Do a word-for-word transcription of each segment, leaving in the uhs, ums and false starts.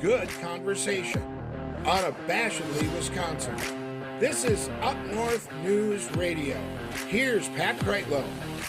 good conversation. Unabashedly Wisconsin. This is Up North News Radio. Here's Pat Kreitlow.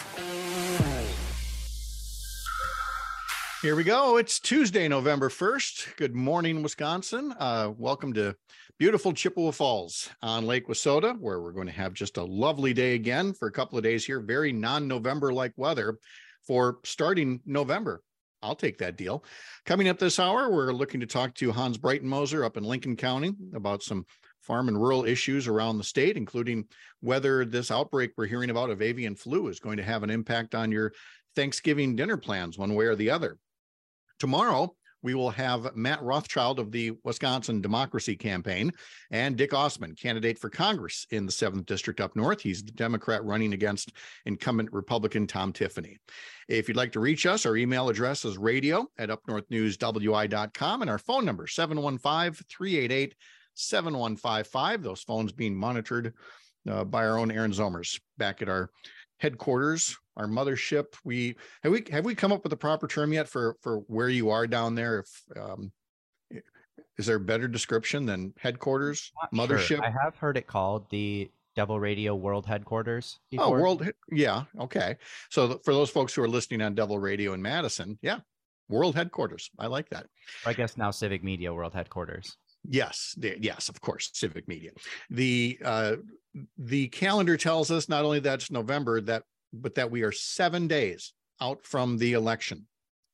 Here we go. It's Tuesday, November first. Good morning, Wisconsin. Uh, welcome to beautiful Chippewa Falls on Lake Wissota, where we're going to have just a lovely day again for a couple of days here. Very non-November-like weather for starting November. I'll take that deal. Coming up this hour, we're looking to talk to Hans Breitenmoser up in Lincoln County about some farm and rural issues around the state, including whether this outbreak we're hearing about of avian flu is going to have an impact on your Thanksgiving dinner plans one way or the other. Tomorrow, we will have Matt Rothschild of the Wisconsin Democracy Campaign and Dick Osman, candidate for Congress in the seventh District up north. He's the Democrat running against incumbent Republican Tom Tiffany. If you'd like to reach us, our email address is radio at up north news w i dot com, and our phone number, seven one five, three eight eight, seven one five five. Those phones being monitored uh, by our own Aaron Zomers back at our headquarters, our mothership. We have we have we come up with a proper term yet for for where you are down there? If um, is there a better description than headquarters, mothership? Sure. I have heard it called the Devil Radio World Headquarters before. Oh, World, yeah, okay. So for those folks who are listening on Devil Radio in Madison, yeah, World Headquarters. I like that. I guess now Civic Media World Headquarters. Yes, yes, of course, Civic Media. The uh, the calendar tells us not only that it's November, that but that we are seven days out from the election.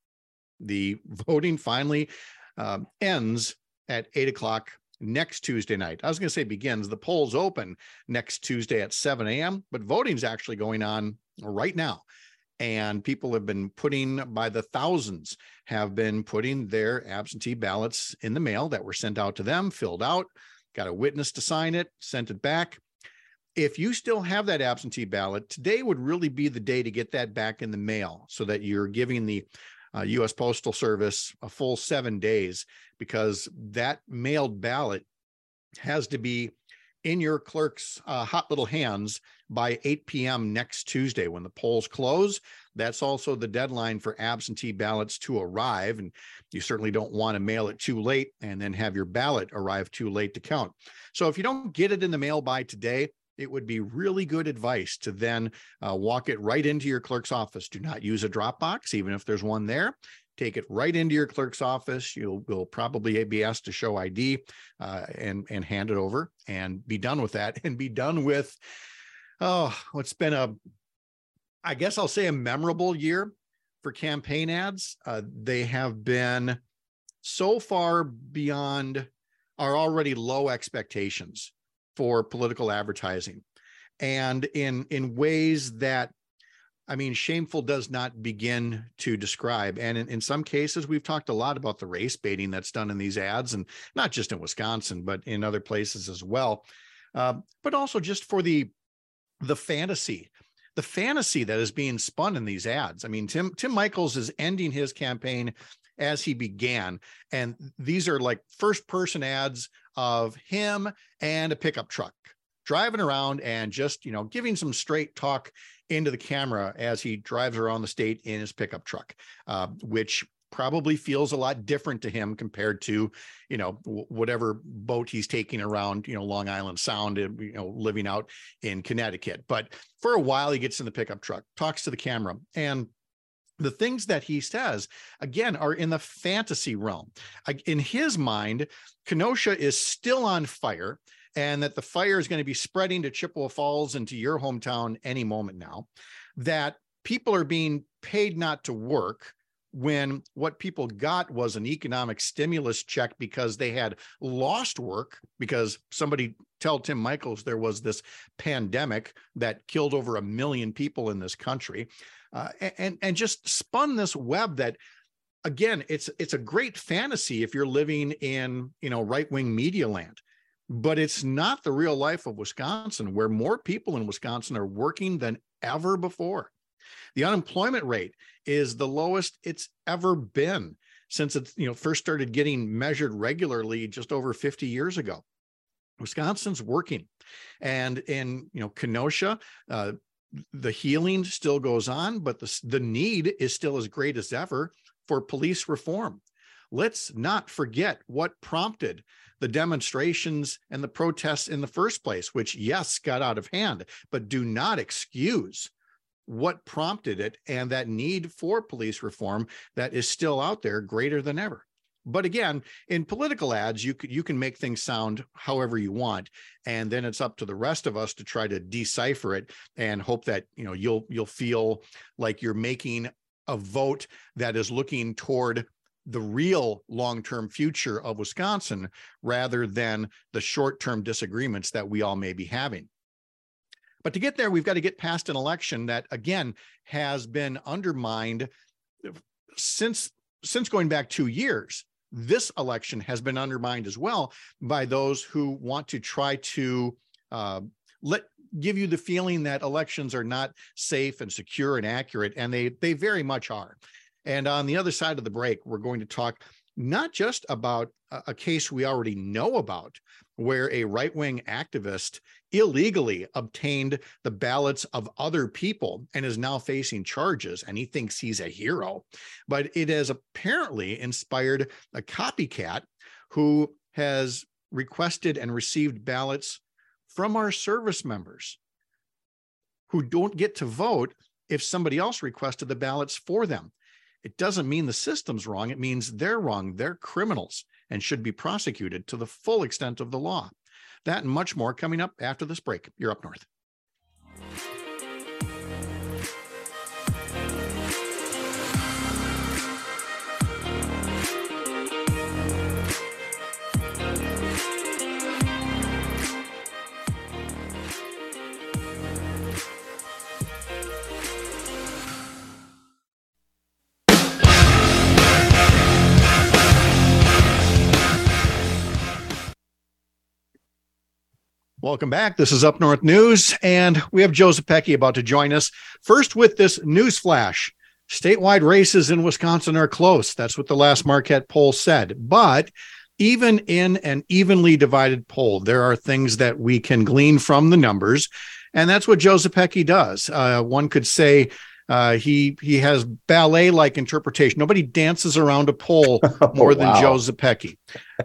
The voting finally um, ends at eight o'clock next Tuesday night. I was going to say begins. The polls open next Tuesday at seven a.m., but voting's actually going on right now. And people have been putting, by the thousands, have been putting their absentee ballots in the mail that were sent out to them, filled out, got a witness to sign it, sent it back. If you still have that absentee ballot, today would really be the day to get that back in the mail so that you're giving the uh, U S Postal Service a full seven days, because that mailed ballot has to be in your clerk's uh, hot little hands by eight p.m. next Tuesday when the polls close. That's also the deadline for absentee ballots to arrive. And you certainly don't want to mail it too late and then have your ballot arrive too late to count. So if you don't get it in the mail by today, it would be really good advice to then uh, walk it right into your clerk's office. Do not use a drop box, even if there's one there. Take it right into your clerk's office. You'll will probably be asked to show I D uh, and, and hand it over and be done with that and be done with, oh, what's been a, I guess I'll say a memorable year for campaign ads. Uh, they have been so far beyond our already low expectations for political advertising, and in, in ways that, I mean, shameful does not begin to describe. And in, in some cases, we've talked a lot about the race baiting that's done in these ads, and not just in Wisconsin, but in other places as well. Uh, but also just for the, the fantasy, the fantasy that is being spun in these ads. I mean, Tim, Tim Michels is ending his campaign as he began. And these are like first person ads of him and a pickup truck driving around and just, you know, giving some straight talk into the camera as he drives around the state in his pickup truck, uh, which probably feels a lot different to him compared to, you know, w- whatever boat he's taking around, you know, Long Island Sound, and, you know, living out in Connecticut. But for a while, he gets in the pickup truck, talks to the camera, and the things that he says, again, are in the fantasy realm. In his mind, Kenosha is still on fire, and that the fire is going to be spreading to Chippewa Falls and to your hometown any moment now, that people are being paid not to work when what people got was an economic stimulus check because they had lost work because somebody told Tim Michels there was this pandemic that killed over a million people in this country, uh, and, and just spun this web that, again, it's it's a great fantasy if you're living in, you know, right-wing media land. But it's not the real life of Wisconsin, where more people in Wisconsin are working than ever before. The unemployment rate is the lowest it's ever been since it, you know, first started getting measured regularly just over fifty years ago. Wisconsin's working, and in, you know, Kenosha, uh, the healing still goes on, but the the need is still as great as ever for police reform. let's not forget what prompted the demonstrations and the protests in the first place, which, yes, got out of hand, but do not excuse what prompted it and that need for police reform that is still out there greater than ever. But again, in political ads, you can, you can make things sound however you want, and then it's up to the rest of us to try to decipher it and hope that, you know, you'll you'll feel like you're making a vote that is looking toward the real long-term future of Wisconsin rather than the short-term disagreements that we all may be having. But to get there, we've got to get past an election that, again, has been undermined since since going back two years. This election has been undermined as well by those who want to try to uh, let give you the feeling that elections are not safe and secure and accurate, and they they very much are. And on the other side of the break, we're going to talk not just about a, a case we already know about, where a right-wing activist illegally obtained the ballots of other people and is now facing charges, and he thinks he's a hero. But it has apparently inspired a copycat who has requested and received ballots from our service members who don't get to vote if somebody else requested the ballots for them. It doesn't mean the system's wrong. It means they're wrong. They're criminals and should be prosecuted to the full extent of the law. That and much more coming up after this break. You're Up North. Welcome back. This is Up North News, and we have Joe Zepecki about to join us. First with this news flash. Statewide races in Wisconsin are close. That's what the last Marquette poll said. But even in an evenly divided poll, there are things that we can glean from the numbers, and that's what Joe Zepecki does. Uh, one could say uh, he he has ballet-like interpretation. Nobody dances around a poll more oh, than wow. Joe Zepecki.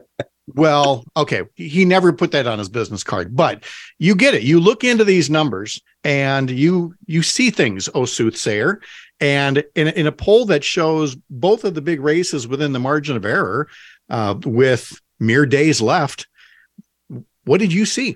Well, okay, he never put that on his business card, but you get it. You look into these numbers and you you see things, oh soothsayer. And in, in a poll that shows both of the big races within the margin of error uh, with mere days left, what did you see?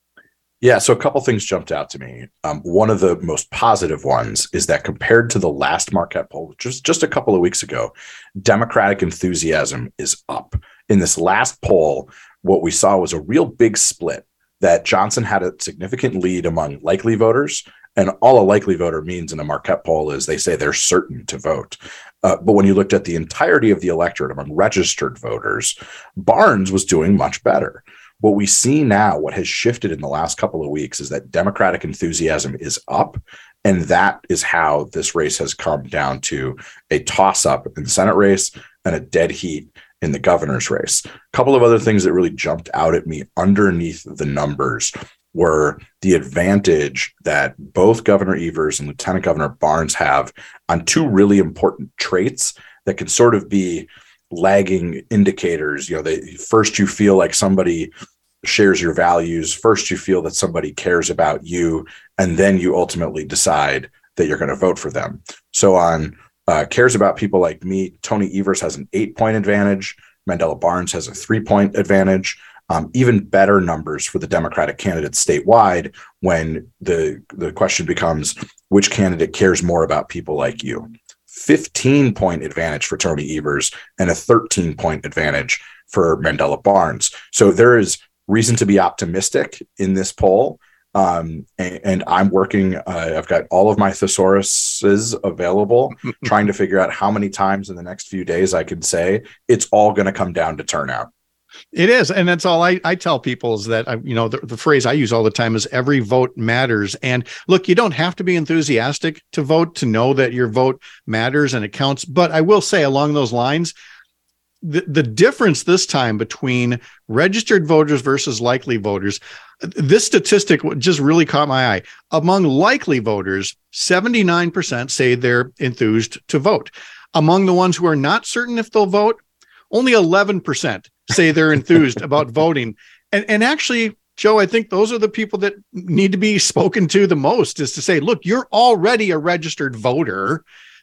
Yeah, so a couple things jumped out to me. Um, one of the most positive ones is that compared to the last Marquette poll, just, just a couple of weeks ago, Democratic enthusiasm is up. In this last poll, what we saw was a real big split, that Johnson had a significant lead among likely voters. And all a likely voter means in a Marquette poll is they say they're certain to vote. Uh, but when you looked at the entirety of the electorate among registered voters, Barnes was doing much better. What we see now, what has shifted in the last couple of weeks, is that Democratic enthusiasm is up. And that is how this race has come down to a toss-up in the Senate race and a dead heat in the governor's race. A couple of other things that really jumped out at me underneath the numbers were the advantage that both Governor Evers and Lieutenant Governor Barnes have on two really important traits that can sort of be lagging indicators. You know, they first you feel like somebody shares your values, first you feel that somebody cares about you, and then you ultimately decide that you're going to vote for them. So on uh, cares about people like me, Tony Evers has an eight-point advantage. Mandela Barnes has a three-point advantage. Um, even better numbers for the Democratic candidates statewide when the, the question becomes, which candidate cares more about people like you? fifteen-point advantage for Tony Evers and a thirteen-point advantage for Mandela Barnes. So there is reason to be optimistic in this poll. Um, and, and I'm working, uh, I've got all of my thesauruses available, trying to figure out how many times in the next few days I can say it's all going to come down to turnout. It is. And that's all I, I tell people is that, I, you know, the, the phrase I use all the time is every vote matters. And look, you don't have to be enthusiastic to vote to know that your vote matters and it counts. But I will say along those lines, the, the difference this time between registered voters versus likely voters, this statistic just really caught my eye. Among likely voters, seventy-nine percent say they're enthused to vote. Among the ones who are not certain if they'll vote, Only eleven percent say they're enthused about voting. And, and actually, Joe, I think those are the people that need to be spoken to the most, is to say, look, you're already a registered voter.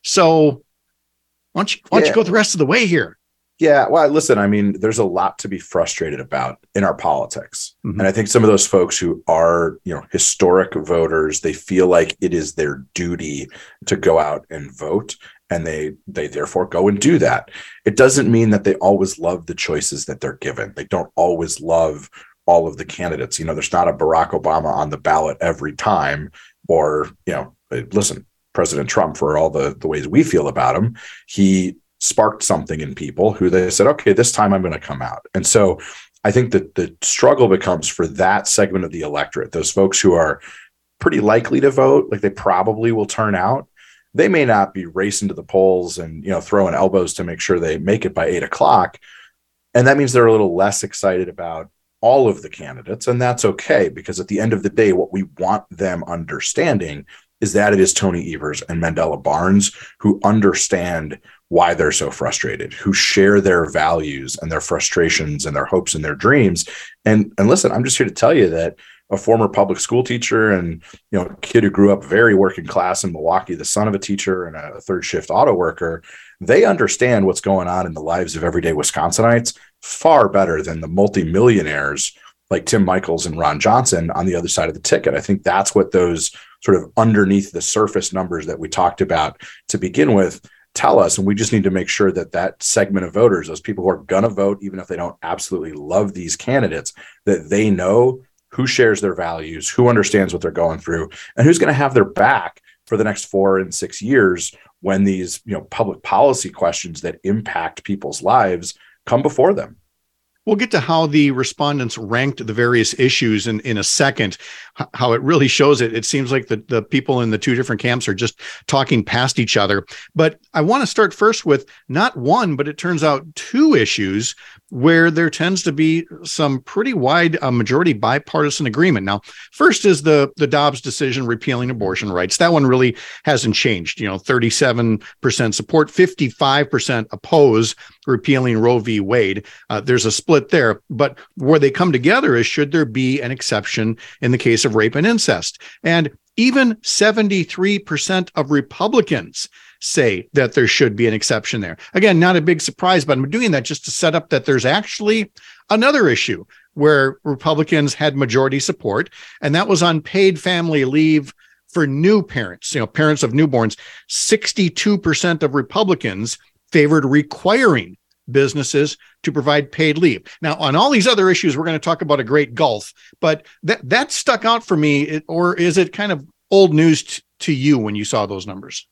So why don't you, why don't Yeah. you go the rest of the way here? Yeah, well, listen, I mean, there's a lot to be frustrated about in our politics. Mhm. And I think some of those folks who are, you know, historic voters, they feel like it is their duty to go out and vote, and they they therefore go and do that. It doesn't mean that they always love the choices that they're given. They don't always love all of the candidates. You know, there's not a Barack Obama on the ballot every time, or, you know, listen, President Trump, for all the, the ways we feel about him, he sparked something in people who they said, okay, this time I'm going to come out. And so I think that the struggle becomes for that segment of the electorate, those folks who are pretty likely to vote, like they probably will turn out. They may not be racing to the polls and, you know, throwing elbows to make sure they make it by eight o'clock. And that means they're a little less excited about all of the candidates. And that's okay, because at the end of the day, what we want them understanding is that it is Tony Evers and Mandela Barnes who understand why they're so frustrated, who share their values and their frustrations and their hopes and their dreams. And, and listen, I'm just here to tell you that a former public school teacher and, you know, a kid who grew up very working class in Milwaukee, the son of a teacher and a third shift auto worker, they understand what's going on in the lives of everyday Wisconsinites far better than the multimillionaires like Tim Michels and Ron Johnson on the other side of the ticket. I think that's what those sort of underneath the surface numbers that we talked about to begin with tell us. And we just need to make sure that that segment of voters, those people who are going to vote, even if they don't absolutely love these candidates, that they know who shares their values, who understands what they're going through, and who's going to have their back for the next four and six years when these, you know, public policy questions that impact people's lives come before them. We'll get to how the respondents ranked the various issues in, in a second, how it really shows it. It seems like the, the people in the two different camps are just talking past each other. But I want to start first with not one, but it turns out two issues where there tends to be some pretty wide uh, majority bipartisan agreement. Now, first is the, the Dobbs decision repealing abortion rights. That one really hasn't changed. You know, thirty-seven percent support, fifty-five percent oppose repealing Roe v. Wade. Uh, there's a split there, but where they come together is, should there be an exception in the case of rape and incest? And even seventy-three percent of Republicans say that there should be an exception there. Again, not a big surprise, but I'm doing that just to set up that there's actually another issue where Republicans had majority support, and that was on paid family leave for new parents, you know, parents of newborns. sixty-two percent of Republicans favored requiring businesses to provide paid leave. Now, on all these other issues, we're going to talk about a great gulf, but that that stuck out for me. Or is it kind of old news t- to you when you saw those numbers?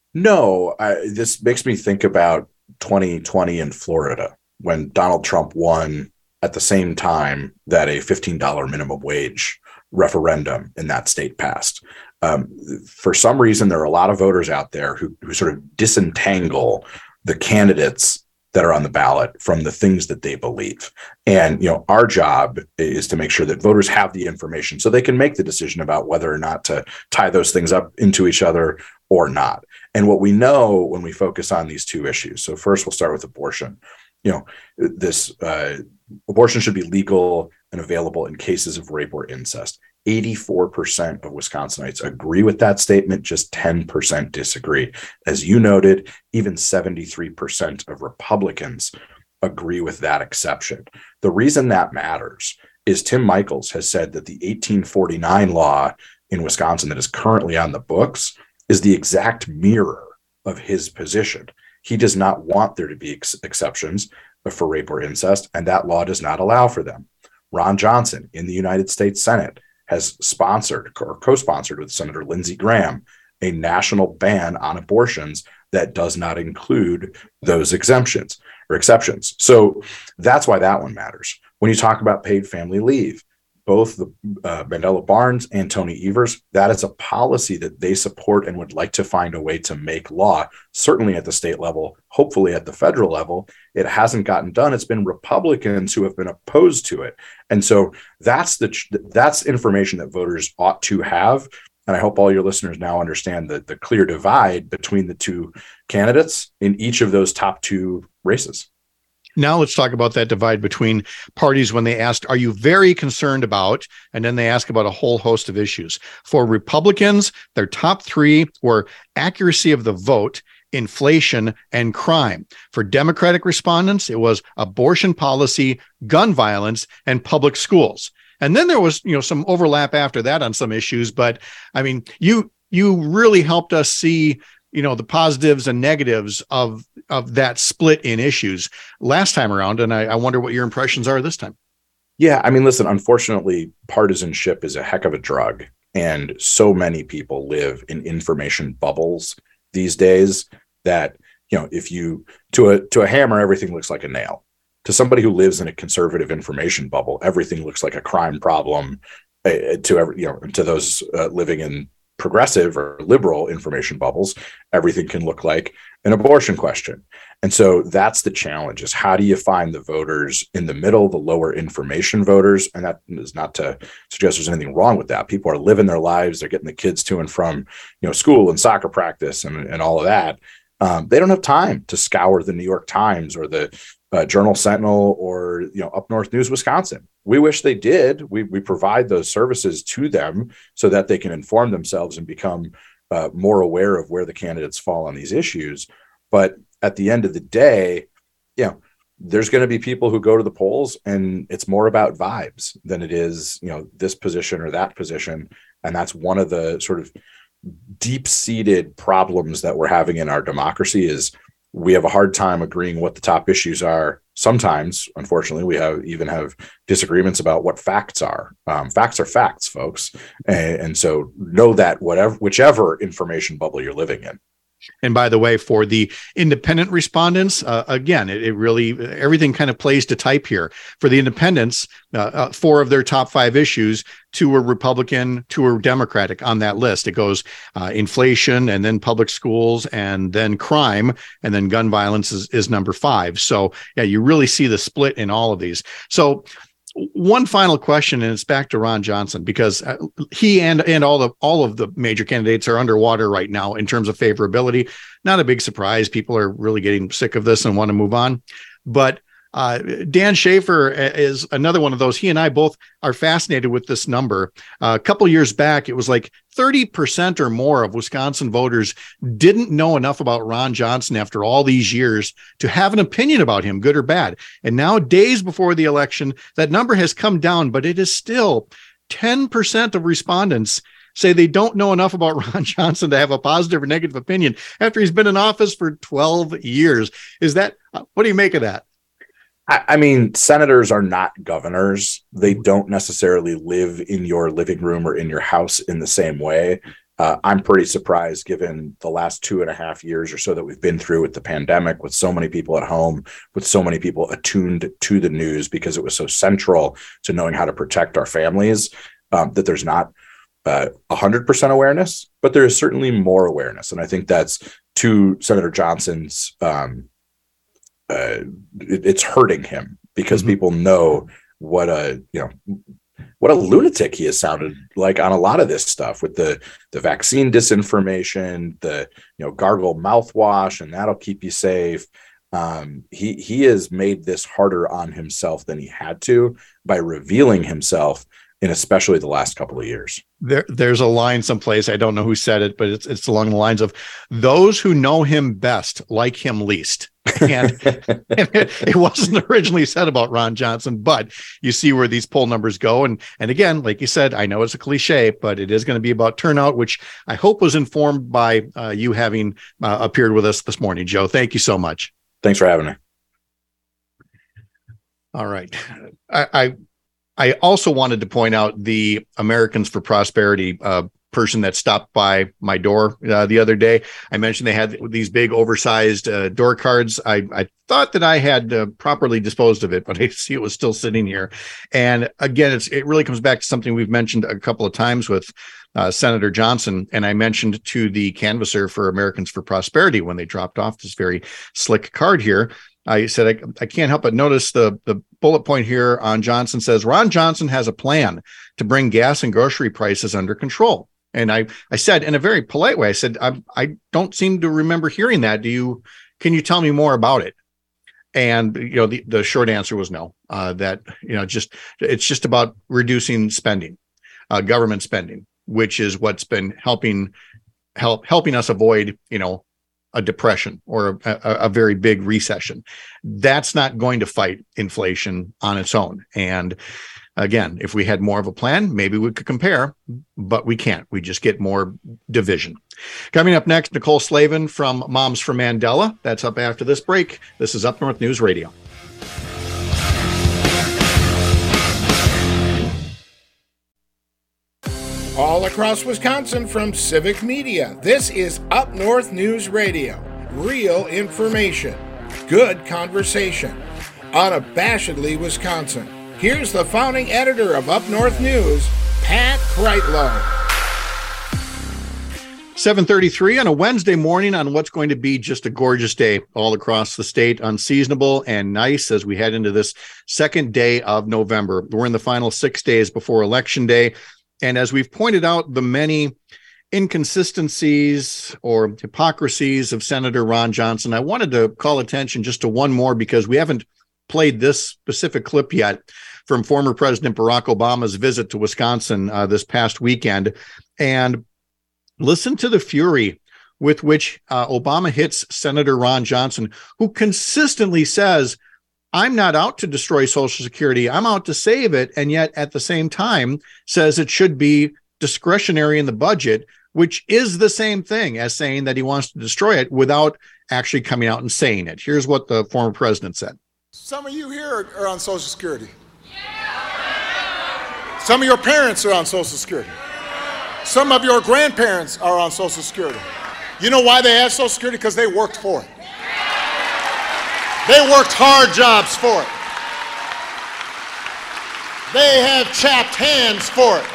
No, I, this makes me think about twenty twenty in Florida when Donald Trump won at the same time that a fifteen dollars minimum wage referendum in that state passed. Um, for some reason, there are a lot of voters out there who, who sort of disentangle the candidates that are on the ballot from the things that they believe. And, you know, our job is to make sure that voters have the information so they can make the decision about whether or not to tie those things up into each other or not. And what we know when we focus on these two issues. So first, we'll start with abortion. You know, this uh, abortion should be legal and available in cases of rape or incest. eighty-four percent of Wisconsinites agree with that statement, just ten percent disagree. As you noted, even seventy-three percent of Republicans agree with that exception. The reason that matters is Tim Michels has said that the eighteen forty-nine law in Wisconsin that is currently on the books is the exact mirror of his position. He does not want there to be ex- exceptions for rape or incest, and that law does not allow for them. Ron Johnson in the United States Senate has sponsored or co-sponsored with Senator Lindsey Graham a national ban on abortions that does not include those exemptions or exceptions. So that's why that one matters. When you talk about paid family leave, both the uh, Mandela Barnes and Tony Evers, that is a policy that they support and would like to find a way to make law, certainly at the state level, hopefully at the federal level. It hasn't gotten done. It's been Republicans who have been opposed to it. And so that's the that's information that voters ought to have. And I hope all your listeners now understand the, the clear divide between the two candidates in each of those top two races. Now let's talk about that divide between parties when they asked, are you very concerned about? And then they ask about a whole host of issues. For Republicans, their top three were accuracy of the vote, inflation, and crime. For Democratic respondents, it was abortion policy, gun violence, and public schools. And then there was, you know, some overlap after that on some issues. But I mean, you you really helped us see, you know, the positives and negatives of of that split in issues last time around. And I, I wonder what your impressions are this time. Yeah, I mean, listen, unfortunately, partisanship is a heck of a drug. And so many people live in information bubbles these days that, you know, if you to a to a hammer, everything looks like a nail. To somebody who lives in a conservative information bubble, everything looks like a crime problem. Uh, to every, you know, to those uh, living in progressive or liberal information bubbles, everything can look like an abortion question. And so that's the challenge, is how do you find the voters in the middle, the lower information voters? And that is not to suggest there's anything wrong with that. People are living their lives. They're getting the kids to and from, you know, school and soccer practice and, and all of that. Um, they don't have time to scour the New York Times or the uh, Journal Sentinel or, you know, Up North News Wisconsin. We wish they did. We we provide those services to them so that they can inform themselves and become uh, more aware of where the candidates fall on these issues. But at the end of the day, you know, there's going to be people who go to the polls and it's more about vibes than it is, you know, this position or that position. And that's one of the sort of deep-seated problems that we're having in our democracy, is we have a hard time agreeing what the top issues are. Sometimes, unfortunately, we have even have disagreements about what facts are. Um, facts are facts, folks. And, and so know that whatever, whichever information bubble you're living in. And by the way, for the independent respondents, uh, again, it, it really, everything kind of plays to type here. For the independents, uh, uh, four of their top five issues, two were Republican, two were Democratic on that list. It goes uh, inflation, and then public schools, and then crime, and then gun violence is, is number five. So yeah, you really see the split in all of these. So one final question, and it's back to Ron Johnson, because he and and all the all of the major candidates are underwater right now in terms of favorability. Not a big surprise. People are really getting sick of this and want to move on. But uh, Dan Schaefer is another one of those. He and I both are fascinated with this number. Uh, a couple years back, it was like thirty percent or more of Wisconsin voters didn't know enough about Ron Johnson after all these years to have an opinion about him, good or bad. And now, days before the election, that number has come down, but it is still ten percent of respondents say they don't know enough about Ron Johnson to have a positive or negative opinion after he's been in office for twelve years. Is that, what do you make of that? I mean, senators are not governors. They don't necessarily live in your living room or in your house in the same way. Uh, I'm pretty surprised, given the last two and a half years or so that we've been through with the pandemic, with so many people at home, with so many people attuned to the news because it was so central to knowing how to protect our families, um, that there's not uh, one hundred percent awareness, but there is certainly more awareness. And I think that's to Senator Johnson's um Uh, it, it's hurting him because mm-hmm. people know what a, you know, what a lunatic he has sounded like on a lot of this stuff with the, the vaccine disinformation, the, you know, gargle mouthwash, and that'll keep you safe. Um, he, he has made this harder on himself than he had to by revealing himself in especially the last couple of years. There, there's a line someplace, I don't know who said it, but it's it's along the lines of, those who know him best like him least. And, and it, it wasn't originally said about Ron Johnson, but you see where these poll numbers go. And, and again, like you said, I know it's a cliche, but it is going to be about turnout, which I hope was informed by uh, you having uh, appeared with us this morning, Joe. Thank you so much. Thanks for having me. All right. I, I I also wanted to point out the Americans for Prosperity uh, person that stopped by my door uh, the other day. I mentioned they had these big oversized uh, door cards. I, I thought that I had uh, properly disposed of it, but I see it was still sitting here. And again, it's, it really comes back to something we've mentioned a couple of times with uh, Senator Johnson. And I mentioned to the canvasser for Americans for Prosperity when they dropped off this very slick card here, I said, I, I can't help but notice the, the bullet point here on Johnson says, Ron Johnson has a plan to bring gas and grocery prices under control. And I, I said in a very polite way, I said, I, I don't seem to remember hearing that. Do you, can you tell me more about it? And, you know, the, the short answer was no, uh, that, you know, just, it's just about reducing spending, uh, government spending, which is what's been helping, help, helping us avoid, you know, a depression or a, a, a very big recession. That's not going to fight inflation on its own. And again, if we had more of a plan, maybe we could compare, but we can't. We just get more division. Coming up next, Nicole Slavin from Moms for Mandela. That's up after this break. This is Up North News Radio. All across Wisconsin from Civic Media, this is Up North News Radio. Real information, good conversation, unabashedly Wisconsin. Here's the founding editor of Up North News, Pat Kreitlow. seven thirty-three on a Wednesday morning on what's going to be just a gorgeous day all across the state, unseasonable and nice as we head into this second day of November. We're in the final six days before Election Day. And as we've pointed out, the many inconsistencies or hypocrisies of Senator Ron Johnson, I wanted to call attention just to one more because we haven't played this specific clip yet from former President Barack Obama's visit to Wisconsin uh, this past weekend. And listen to the fury with which uh, Obama hits Senator Ron Johnson, who consistently says, I'm not out to destroy Social Security. I'm out to save it. And yet at the same time says it should be discretionary in the budget, which is the same thing as saying that he wants to destroy it without actually coming out and saying it. Here's what the former president said. Some of you here are on Social Security. Some of your parents are on Social Security. Some of your grandparents are on Social Security. You know why they have Social Security? Because they worked for it. They worked hard jobs for it. They have chapped hands for it.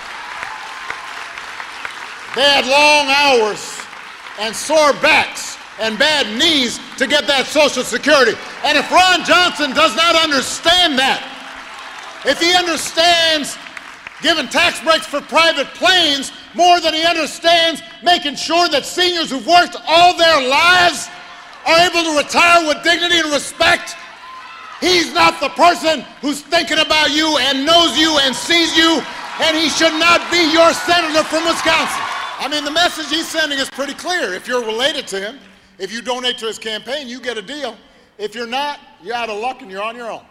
They had long hours and sore backs and bad knees to get that Social Security. And if Ron Johnson does not understand that, if he understands giving tax breaks for private planes more than he understands making sure that seniors who've worked all their lives are able to retire with dignity and respect, he's not the person who's thinking about you and knows you and sees you, and he should not be your senator from Wisconsin. I mean, the message he's sending is pretty clear. If you're related to him, if you donate to his campaign, you get a deal. If you're not, you're out of luck and you're on your own.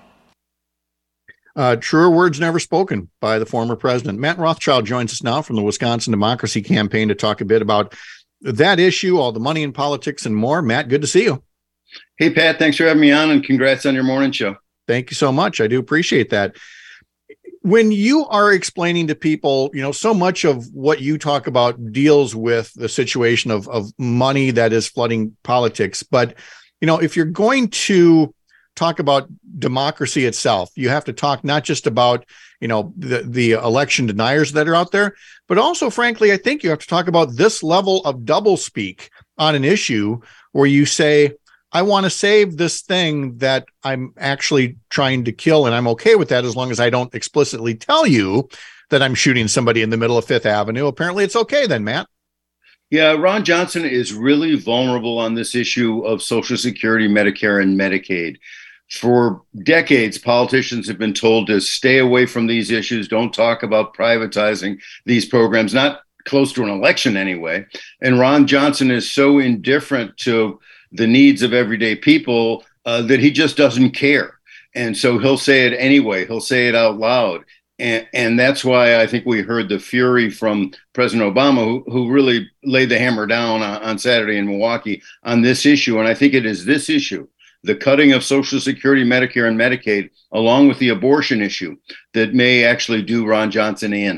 Uh, truer words never spoken by the former president. Matt Rothschild joins us now from the Wisconsin Democracy Campaign to talk a bit about that issue, all the money in politics and more. Matt, good to see you. Hey, Pat, thanks for having me on and congrats on your morning show. Thank you so much. I do appreciate that. When you are explaining to people, you know, so much of what you talk about deals with the situation of, of money that is flooding politics. But, you know, if you're going to talk about democracy itself, you have to talk not just about, you know, the, the election deniers that are out there, but also, frankly, I think you have to talk about this level of doublespeak on an issue where you say, I want to save this thing that I'm actually trying to kill, and I'm okay with that as long as I don't explicitly tell you that I'm shooting somebody in the middle of Fifth Avenue. Apparently it's okay then, Matt. Yeah, Ron Johnson is really vulnerable on this issue of Social Security, Medicare, and Medicaid. For decades, politicians have been told to stay away from these issues, don't talk about privatizing these programs, not close to an election anyway. And Ron Johnson is so indifferent to the needs of everyday people uh, that he just doesn't care. And so he'll say it anyway. He'll say it out loud. And, and that's why I think we heard the fury from President Obama, who, who really laid the hammer down on, on Saturday in Milwaukee on this issue. And I think it is this issue, the cutting of Social Security, Medicare, and Medicaid, along with the abortion issue, that may actually do Ron Johnson in.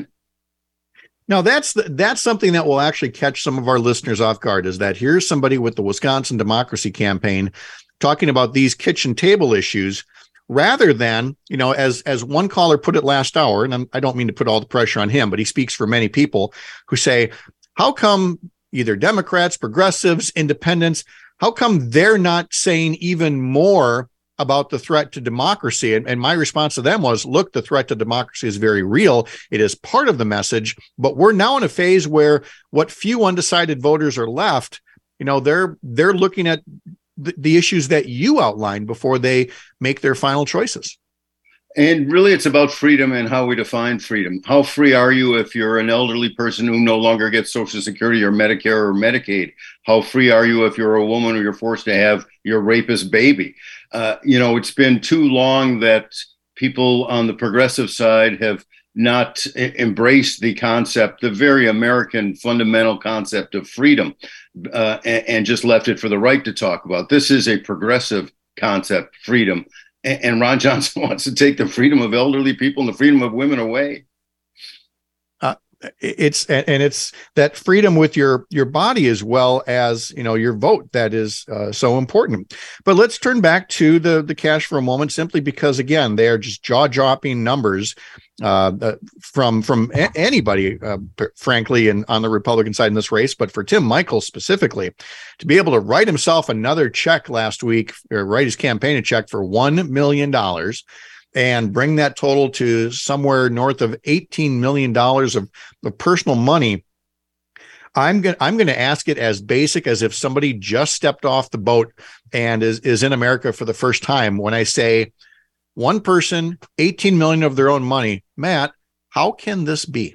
Now, that's the, that's something that will actually catch some of our listeners off guard, is that here's somebody with the Wisconsin Democracy Campaign talking about these kitchen table issues rather than, you know, as as one caller put it last hour, and I'm, I don't mean to put all the pressure on him, but he speaks for many people who say, how come either Democrats, progressives, independents, how come they're not saying even more about the threat to democracy? And, and my response to them was, look, the threat to democracy is very real. It is part of the message, but we're now in a phase where what few undecided voters are left, you know, they're they're looking at the, the issues that you outlined before they make their final choices. And really, it's about freedom and how we define freedom. How free are you if you're an elderly person who no longer gets Social Security or Medicare or Medicaid? How free are you if you're a woman or you're forced to have your rapist baby? Uh, you know, it's been too long that people on the progressive side have not embraced the concept, the very American fundamental concept of freedom, uh, and, and just left it for the right to talk about. This is a progressive concept, freedom. And Ron Johnson wants to take the freedom of elderly people and the freedom of women away. Uh, it's and it's that freedom with your your body as well as, you know, your vote that is uh, so important. But let's turn back to the the cash for a moment, simply because, again, they are just jaw-dropping numbers uh, uh, from from a- anybody, uh, frankly, and on the Republican side in this race. But for Tim Michels specifically, to be able to write himself another check last week, or write his campaign a check for one million dollars, and bring that total to somewhere north of eighteen million dollars of, of personal money, I'm going I'm going to ask it as basic as if somebody just stepped off the boat and is, is in America for the first time. When I say one person, eighteen million of their own money, Matt, how can this be?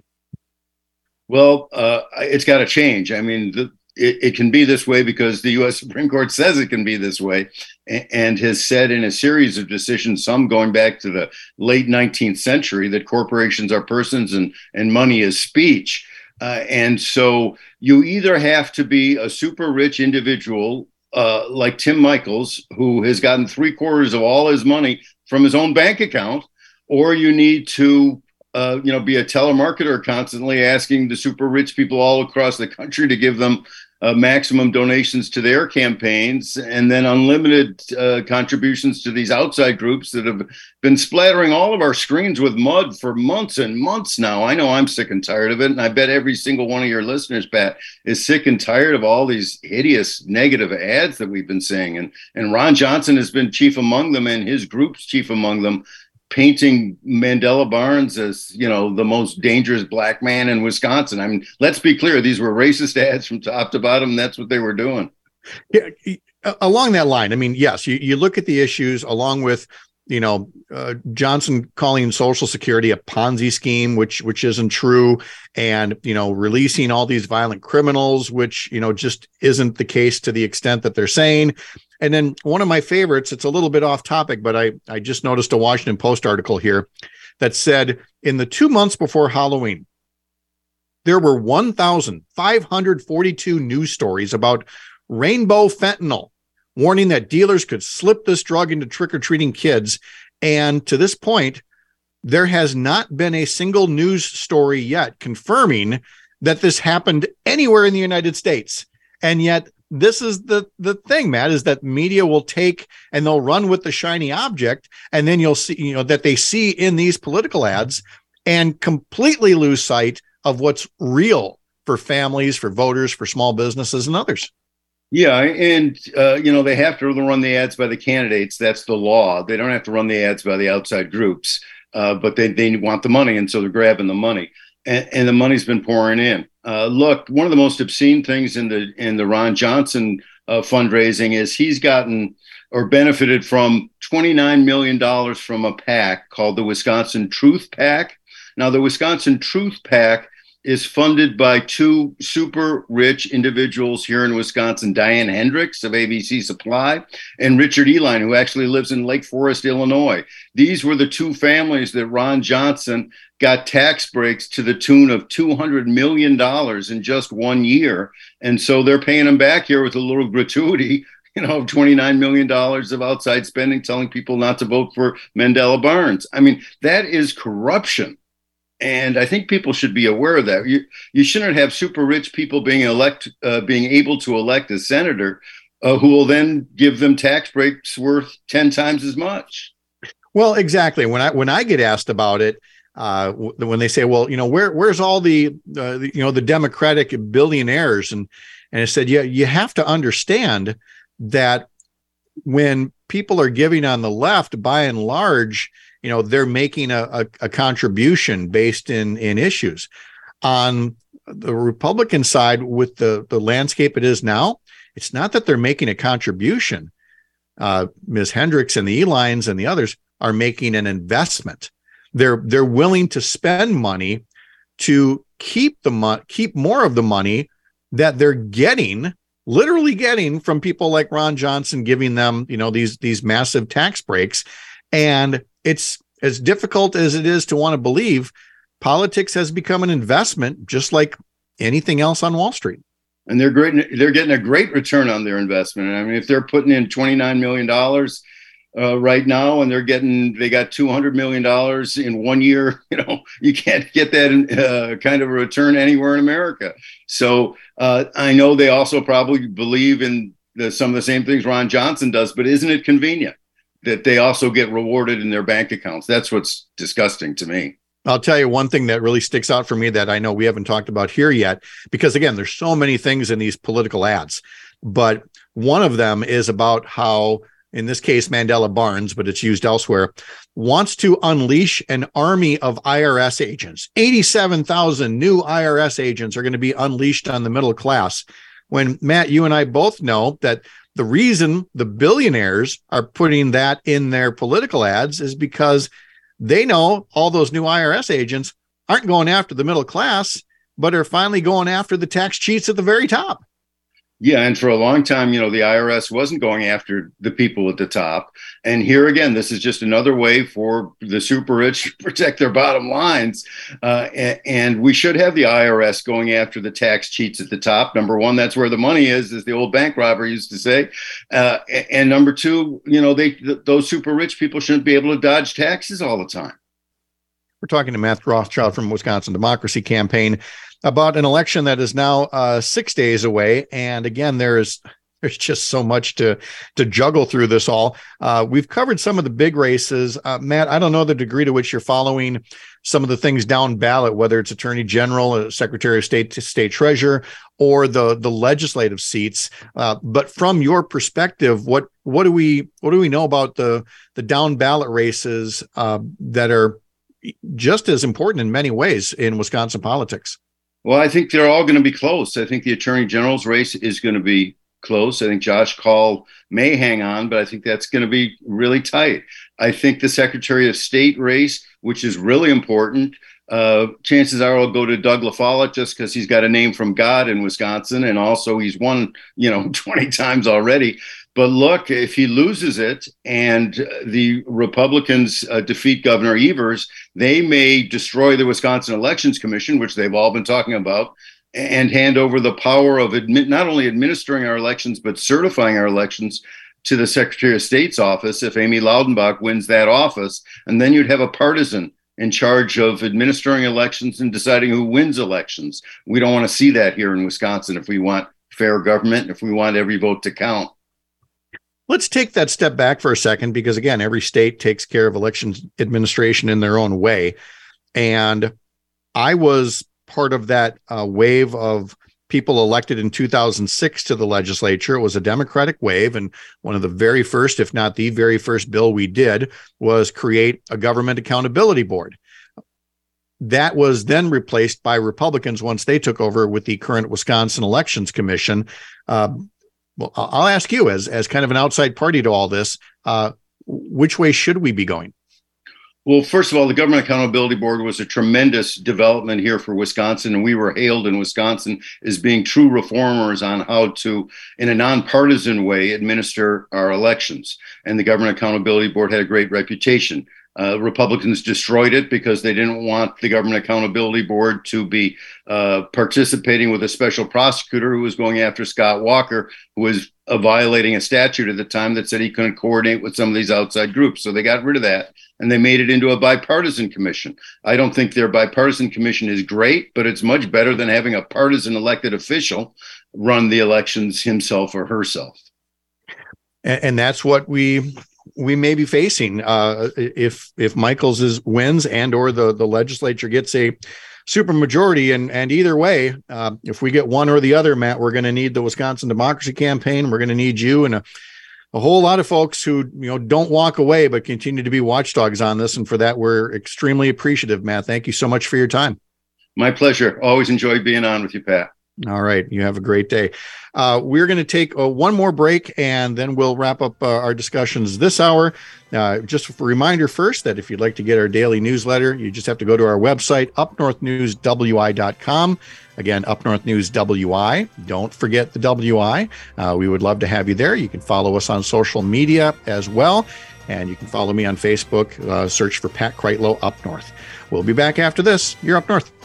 Well, uh, it's got to change. I mean, the, it, it can be this way because the U S Supreme Court says it can be this way, and, and has said in a series of decisions, some going back to the late nineteenth century, that corporations are persons and, and money is speech. Uh, and so you either have to be a super rich individual uh, like Tim Michels, who has gotten three quarters of all his money from his own bank account, or you need to uh, you know, be a telemarketer constantly asking the super rich people all across the country to give them uh, maximum donations to their campaigns, and then unlimited uh, contributions to these outside groups that have been splattering all of our screens with mud for months and months now. I know I'm sick and tired of it, and I bet every single one of your listeners, Pat, is sick and tired of all these hideous negative ads that we've been seeing. And, and Ron Johnson has been chief among them, and his group's chief among them, painting Mandela Barnes as, you know, the most dangerous black man in Wisconsin. I mean, let's be clear. These were racist ads from top to bottom. That's what they were doing. Yeah, along that line, I mean, yes, you, you look at the issues along with, you know, uh, Johnson calling Social Security a Ponzi scheme, which which isn't true, and, you know, releasing all these violent criminals, which, you know, just isn't the case to the extent that they're saying. And then one of my favorites, it's a little bit off topic, but I, I just noticed a Washington Post article here that said in the two months before Halloween, there were one thousand five hundred forty-two news stories about rainbow fentanyl, warning that dealers could slip this drug into trick-or-treating kids. And to this point, there has not been a single news story yet confirming that this happened anywhere in the United States. And yet, this is the, the thing, Matt, is that media will take and they'll run with the shiny object. And then you'll see, you know, that they see in these political ads and completely lose sight of what's real for families, for voters, for small businesses and others. Yeah. And, uh, you know, they have to run the ads by the candidates. That's the law. They don't have to run the ads by the outside groups, uh, but they, they want the money. And so they're grabbing the money. And, and the money's been pouring in. Uh, look, one of the most obscene things in the in the Ron Johnson uh, fundraising is he's gotten or benefited from twenty-nine million dollars from a PAC called the Wisconsin Truth PAC. Now, the Wisconsin Truth PAC is funded by two super rich individuals here in Wisconsin, Diane Hendricks of A B C Supply and Richard Eline, who actually lives in Lake Forest, Illinois. These were the two families that Ron Johnson got tax breaks to the tune of two hundred million dollars in just one year. And so they're paying them back here with a little gratuity, you know, twenty-nine million dollars of outside spending, telling people not to vote for Mandela Barnes. I mean, that is corruption. And I think people should be aware of that. You you shouldn't have super rich people being elect, uh, being able to elect a senator uh, who will then give them tax breaks worth ten times as much. Well, exactly. When I when I get asked about it, uh, when they say, "Well, you know, where where's all the, uh, the you know the Democratic billionaires?" and and I said, "Yeah, you have to understand that when people are giving on the left, by and large, you know, they're making a, a, a contribution based in, in issues. On the Republican side, with the, the landscape it is now, It's not that they're making a contribution. Uh, Miz Hendricks and the E-Lines and the others are making an investment. They're they're willing to spend money to keep the mo- keep more of the money that they're getting, literally getting from people like Ron Johnson, giving them, you know, these these massive tax breaks. And it's as difficult as it is to want to believe, politics has become an investment, just like anything else on Wall Street. And they're great. They're getting a great return on their investment. I mean, if they're putting in twenty-nine million dollars uh, right now, and they're getting, they got two hundred million dollars in one year, you know, you can't get that uh, kind of a return anywhere in America. So uh, I know they also probably believe in the, some of the same things Ron Johnson does, but isn't it convenient that they also get rewarded in their bank accounts? That's what's disgusting to me. I'll tell you one thing that really sticks out for me that I know we haven't talked about here yet, because again, there's so many things in these political ads, but one of them is about how, in this case, Mandela Barnes, but it's used elsewhere, wants to unleash an army of I R S agents. eighty-seven thousand new I R S agents are going to be unleashed on the middle class. When, Matt, you and I both know that the reason the billionaires are putting that in their political ads is because they know all those new I R S agents aren't going after the middle class, but are finally going after the tax cheats at the very top. Yeah, and for a long time, you know, the I R S wasn't going after the people at the top. And here again, this is just another way for the super rich to protect their bottom lines. Uh, and, and we should have the I R S going after the tax cheats at the top. Number one, that's where the money is, as the old bank robber used to say. Uh, and number two, you know, they th- those super rich people shouldn't be able to dodge taxes all the time. We're talking to Matt Rothschild from Wisconsin Democracy Campaign about an election that is now uh, six days away. And again, there's there's just so much to to juggle through this all. Uh, we've covered some of the big races. Uh, Matt, I don't know the degree to which you're following some of the things down ballot, whether it's Attorney General, uh, Secretary of State, State Treasurer, or the the legislative seats. Uh, but from your perspective, what what do we what do we know about the the down ballot races uh, that are just as important in many ways in Wisconsin politics? Well, I think they're all going to be close. I think the Attorney General's race is going to be close. I think Josh Kaul may hang on, but I think that's going to be really tight. I think the Secretary of State race, which is really important, uh, chances are will go to Doug LaFollette just because he's got a name from God in Wisconsin. And also he's won, you know, twenty times already. But look, if he loses it and the Republicans uh, defeat Governor Evers, they may destroy the Wisconsin Elections Commission, which they've all been talking about, and hand over the power of admi- not only administering our elections, but certifying our elections to the Secretary of State's office if Amy Loudenbach wins that office. And then you'd have a partisan in charge of administering elections and deciding who wins elections. We don't want to see that here in Wisconsin if we want fair government, if we want every vote to count. Let's take that step back for a second, because again, every state takes care of elections administration in their own way. And I was part of that uh, wave of people elected in two thousand six to the legislature. It was a Democratic wave. And one of the very first, if not the very first bill we did was create a government accountability board. That was then replaced by Republicans once they took over with the current Wisconsin Elections Commission. Uh, Well, I'll ask you, as as kind of an outside party to all this, uh, which way should we be going? Well, first of all, the Government Accountability Board was a tremendous development here for Wisconsin, and we were hailed in Wisconsin as being true reformers on how to, in a nonpartisan way, administer our elections. And the Government Accountability Board had a great reputation. Uh, Republicans destroyed it because they didn't want the Government Accountability Board to be uh, participating with a special prosecutor who was going after Scott Walker, who was uh, violating a statute at the time that said he couldn't coordinate with some of these outside groups. So they got rid of that, and they made it into a bipartisan commission. I don't think their bipartisan commission is great, but it's much better than having a partisan elected official run the elections himself or herself. And, and that's what we... we may be facing uh, if if Michels is wins and or the, the legislature gets a super majority. And, and either way, uh, if we get one or the other, Matt, we're going to need the Wisconsin Democracy Campaign. We're going to need you and a, a whole lot of folks who, you know, don't walk away, but continue to be watchdogs on this. And for that, we're extremely appreciative, Matt. Thank you so much for your time. My pleasure. Always enjoyed being on with you, Pat. All right. You have a great day. Uh, we're going to take uh, one more break, and then we'll wrap up uh, our discussions this hour. Uh, just a reminder first that if you'd like to get our daily newsletter, you just have to go to our website, up north news w i dot com. Again, Up North News W I. Don't forget the W I. Uh, we would love to have you there. You can follow us on social media as well. And you can follow me on Facebook. Uh, search for Pat Kreitlow Up North. We'll be back after this. You're Up North.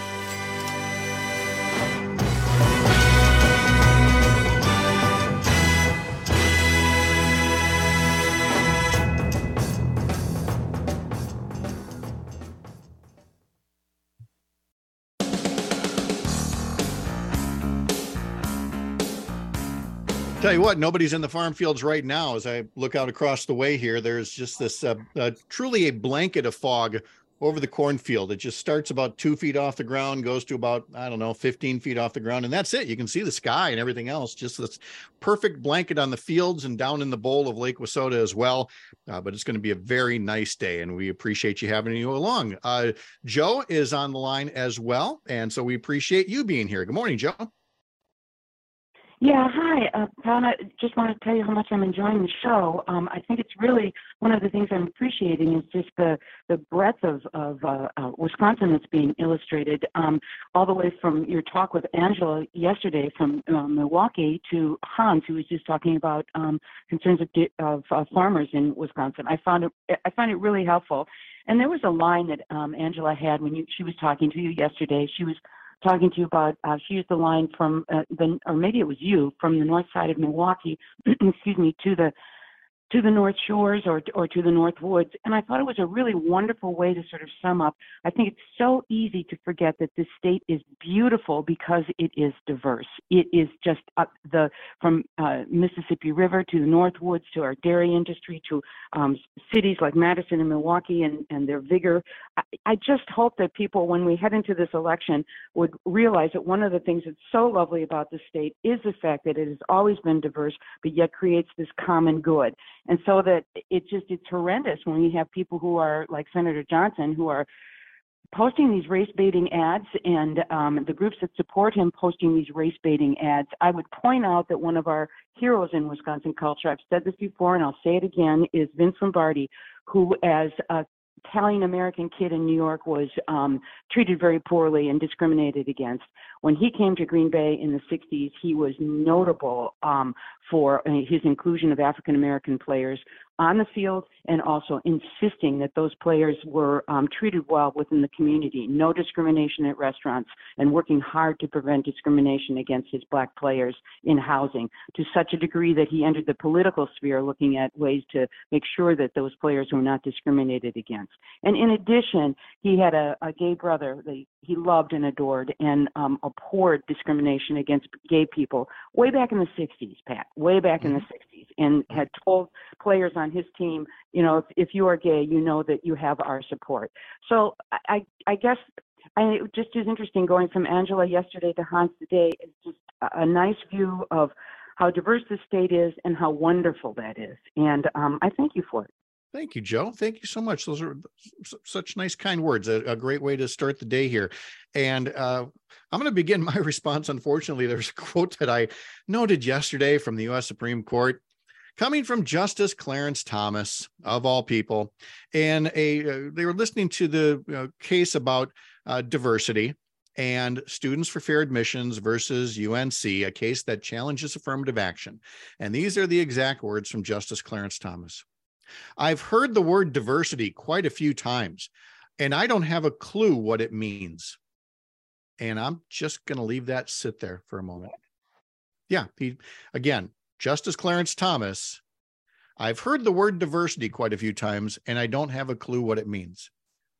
Tell you what, nobody's in the farm fields right now. As I look out across the way here, there's just this uh, uh, truly a blanket of fog over the cornfield. It just starts about two feet off the ground, goes to about, I don't know, fifteen feet off the ground. And that's it. You can see the sky and everything else. Just this perfect blanket on the fields and down in the bowl of Lake Wissota as well. Uh, but it's going to be a very nice day, and we appreciate you having you along. Uh, Joe is on the line as well. And so we appreciate you being here. Good morning, Joe. Yeah, hi. Uh, Pat, I just want to tell you how much I'm enjoying the show. Um, I think it's really one of the things I'm appreciating is just the, the breadth of, of uh, uh, Wisconsin that's being illustrated, um, all the way from your talk with Angela yesterday from uh, Milwaukee to Hans, who was just talking about um, concerns of, of uh, farmers in Wisconsin. I found it, I find it really helpful. And there was a line that um, Angela had when you, she was talking to you yesterday. She was talking to you about, uh, she used the line from uh, the, or maybe it was you, from the north side of Milwaukee, excuse me, to the to the North Shores or or to the North Woods. And I thought it was a really wonderful way to sort of sum up. I think it's so easy to forget that this state is beautiful because it is diverse. It is just up the from uh, Mississippi River to the North Woods to our dairy industry to um, cities like Madison and Milwaukee and, and their vigor. I, I just hope that people, when we head into this election, would realize that one of the things that's so lovely about the state is the fact that it has always been diverse, but yet creates this common good. And so that it just, it's horrendous when you have people who are like Senator Johnson, who are posting these race baiting ads, and um, the groups that support him posting these race baiting ads. I would point out that one of our heroes in Wisconsin culture, I've said this before and I'll say it again, is Vince Lombardi, who as a Italian-American kid in New York was um, treated very poorly and discriminated against. When he came to Green Bay in the sixties, he was notable um, for his inclusion of African-American players on the field and also insisting that those players were um, treated well within the community, no discrimination at restaurants, and working hard to prevent discrimination against his black players in housing to such a degree that he entered the political sphere looking at ways to make sure that those players were not discriminated against. And in addition, he had a, a gay brother that he loved and adored and um, abhorred discrimination against gay people way back in the sixties, Pat, way back in the sixties, and had told players on his team, you know, if, if you are gay, you know that you have our support. So I, I guess I, it just is interesting going from Angela yesterday to Hans today. It's just a, a nice view of how diverse the state is and how wonderful that is. And um, I thank you for it. Thank you, Joe. Thank you so much. Those are such nice, kind words. A, a great way to start the day here. And uh, I'm going to begin my response. Unfortunately, there's a quote that I noted yesterday from the U S Supreme Court, coming from Justice Clarence Thomas, of all people. And a uh, they were listening to the uh, case about uh, diversity and Students for Fair Admissions versus U N C, a case that challenges affirmative action. And these are the exact words from Justice Clarence Thomas. I've heard the word diversity quite a few times, and I don't have a clue what it means. And I'm just going to leave that sit there for a moment. Yeah, he, again, Justice Clarence Thomas, I've heard the word diversity quite a few times, and I don't have a clue what it means.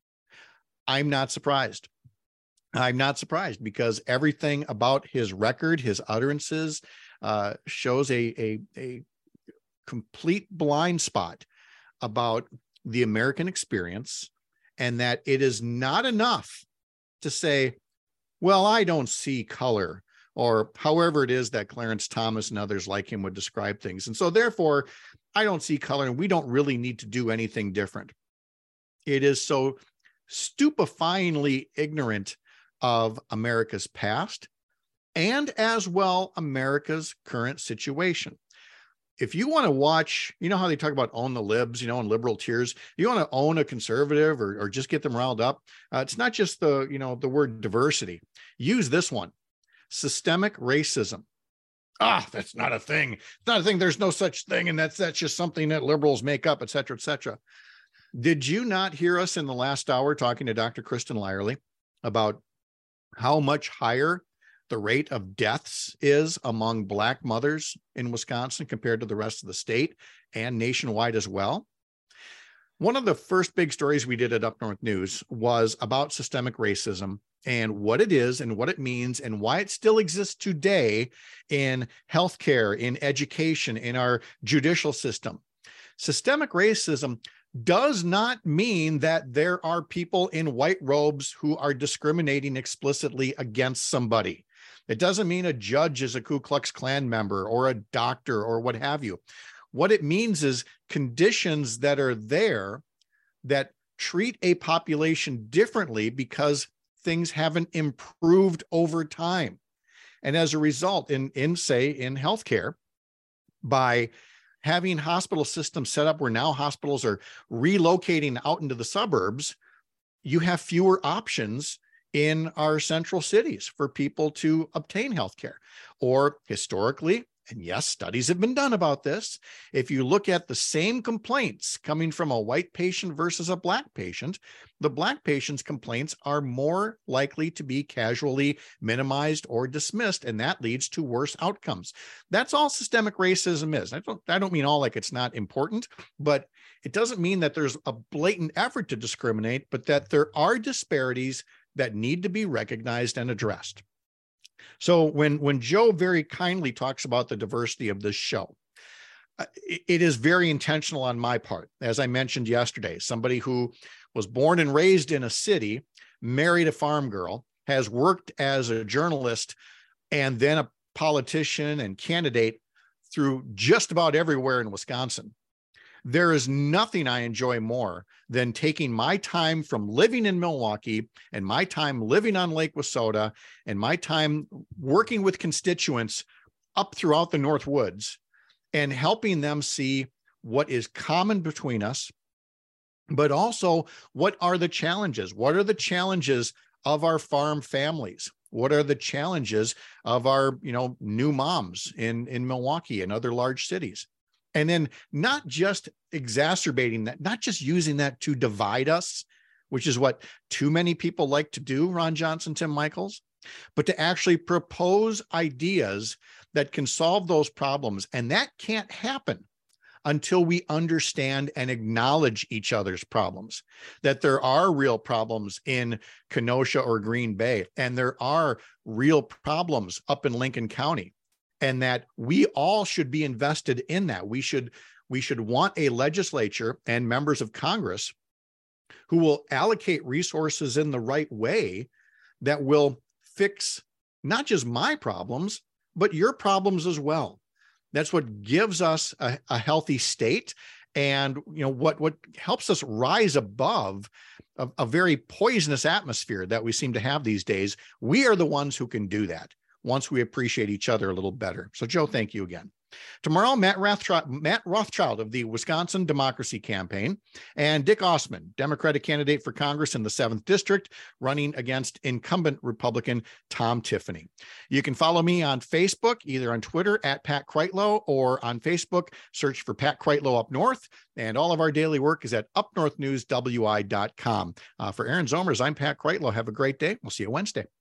I'm not surprised. I'm not surprised because everything about his record, his utterances, uh, shows a, a, a complete blind spot about the American experience, and that it is not enough to say, well, I don't see color, or however it is that Clarence Thomas and others like him would describe things. And so therefore, I don't see color, and we don't really need to do anything different. It is so stupefyingly ignorant of America's past and as well America's current situation. If you want to watch, you know how they talk about own the libs, you know, and liberal tears, you want to own a conservative or, or just get them riled up. Uh, it's not just the, you know, the word diversity. Use this one, systemic racism. Ah, that's not a thing. It's not a thing. There's no such thing. And that's, that's just something that liberals make up, et cetera, et cetera. Did you not hear us in the last hour talking to Doctor Kristen Lyerly about how much higher the rate of deaths is among Black mothers in Wisconsin compared to the rest of the state and nationwide as well? One of the first big stories we did at Up North News was about systemic racism and what it is and what it means and why it still exists today in healthcare, in education, in our judicial system. Systemic racism does not mean that there are people in white robes who are discriminating explicitly against somebody. It doesn't mean a judge is a Ku Klux Klan member or a doctor or what have you. What it means is conditions that are there that treat a population differently because things haven't improved over time. And as a result, in, in say, in healthcare, by having hospital systems set up where now hospitals are relocating out into the suburbs, you have fewer options in our central cities for people to obtain healthcare. Or historically, and yes, studies have been done about this, if you look at the same complaints coming from a white patient versus a Black patient, the Black patient's complaints are more likely to be casually minimized or dismissed, and that leads to worse outcomes. That's all systemic racism is. I don't, I don't mean all like it's not important, but it doesn't mean that there's a blatant effort to discriminate, but that there are disparities that need to be recognized and addressed. So when, when Joe very kindly talks about the diversity of this show, uh, it, it is very intentional on my part. As I mentioned yesterday, somebody who was born and raised in a city, married a farm girl, has worked as a journalist and then a politician and candidate through just about everywhere in Wisconsin. There is nothing I enjoy more than taking my time from living in Milwaukee and my time living on Lake Wissota and my time working with constituents up throughout the North Woods and helping them see what is common between us, but also what are the challenges? What are the challenges of our farm families? What are the challenges of our, you know, new moms in, in Milwaukee and other large cities? And then not just exacerbating that, not just using that to divide us, which is what too many people like to do, Ron Johnson, Tim Michels, but to actually propose ideas that can solve those problems. And that can't happen until we understand and acknowledge each other's problems, that there are real problems in Kenosha or Green Bay, and there are real problems up in Lincoln County. And that we all should be invested in that. We should, we should want a legislature and members of Congress who will allocate resources in the right way that will fix not just my problems, but your problems as well. That's what gives us a, a healthy state, and you know what, what helps us rise above a, a very poisonous atmosphere that we seem to have these days. We are the ones who can do that once we appreciate each other a little better. So, Joe, thank you again. Tomorrow, Matt Rothschild, Matt Rothschild of the Wisconsin Democracy Campaign and Dick Osman, Democratic candidate for Congress in the seventh District, running against incumbent Republican Tom Tiffany. You can follow me on Facebook, either on Twitter at Pat Kreitlow or on Facebook, search for Pat Kreitlow Up North. And all of our daily work is at up north news w i dot com. Uh, for Aaron Zomers, I'm Pat Kreitlow. Have a great day. We'll see you Wednesday.